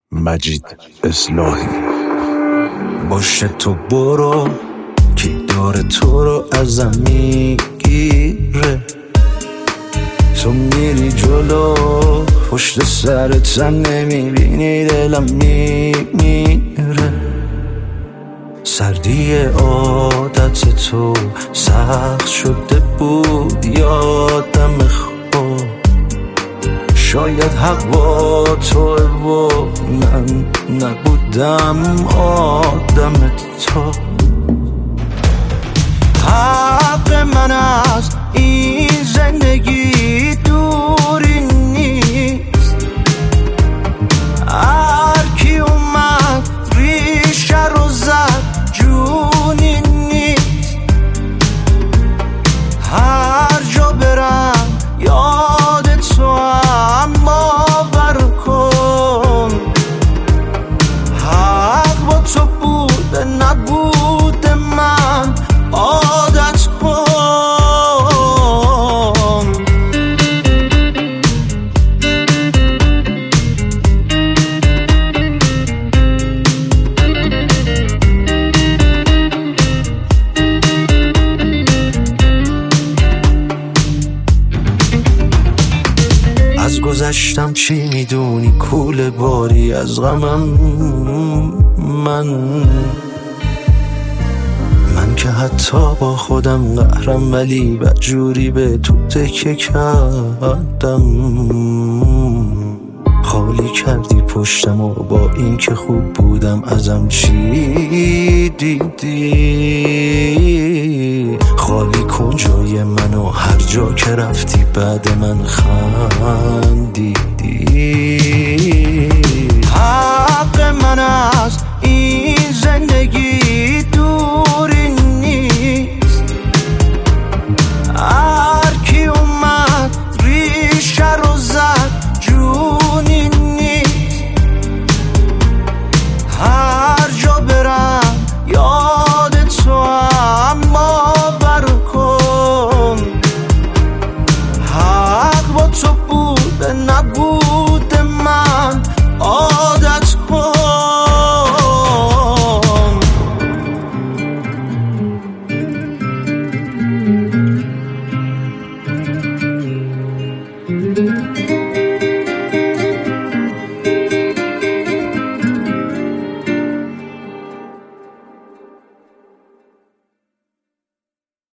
مجید اصلاحی. باشه تو برو، کی داره تو رو ازم میگیره؟ تو میری جلو، پشت سرت نمیبینی دلم میمیره. سردی عادت تو سخت شده بود یادم خود، شاید حق با توه و من نبودم آدم تو. حق من از این زندگی دوری نیست، هر کی اومد ریشه رو زد جونی نیست. هر جا برم یاد تو هم باور کن، حق با تو بوده نبوده من عادت کن. از گذشتم چی میدونی؟ کوله باری از غمم من که حتی با خودم قهرم، ولی بدجوری به تو تکه کردم. خالی کردی پشتم و با این که خوب بودم ازم چی دیدی؟ خالی کن جای منو، هر جا که رفتی بعد من خندیدی.